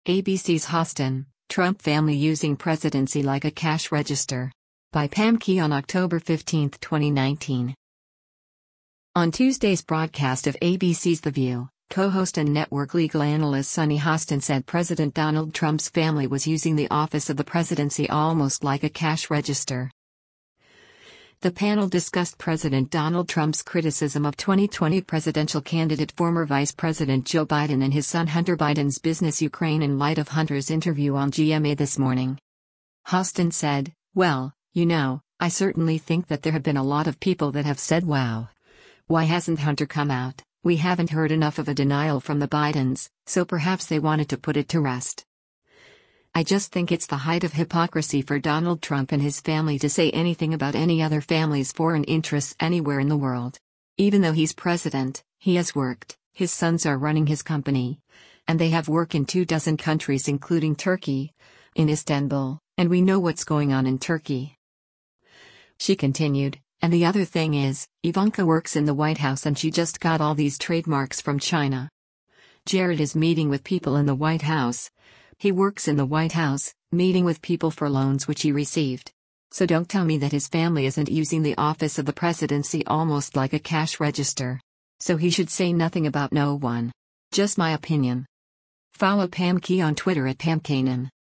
ABC's Hostin, Trump family using presidency like a cash register. By Pam Key on October 15, 2019. On Tuesday's broadcast of ABC's The View, co-host and network legal analyst Sunny Hostin said President Donald Trump's family was using the office of the presidency almost like a cash register. The panel discussed President Donald Trump's criticism of 2020 presidential candidate former Vice President Joe Biden and his son Hunter Biden's business Ukraine in light of Hunter's interview on GMA this morning. Hostin said, "Well, I certainly think that there have been a lot of people that have said, wow. Why hasn't Hunter come out? We haven't heard enough of a denial from the Bidens, so perhaps they wanted to put it to rest. I just think it's the height of hypocrisy for Donald Trump and his family to say anything about any other family's foreign interests anywhere in the world. Even though he's president, he has worked, his sons are running his company. And they have work in 24 countries including Turkey, in Istanbul, and we know what's going on in Turkey." She continued, "And the other thing is, Ivanka works in the White House and she just got all these trademarks from China. Jared is meeting with people in the White House. He works in the White House, meeting with people for loans which he received. So don't tell me that his family isn't using the office of the presidency almost like a cash register. So he should say nothing about no one. Just my opinion." Follow Pam Key on Twitter at PamKanan.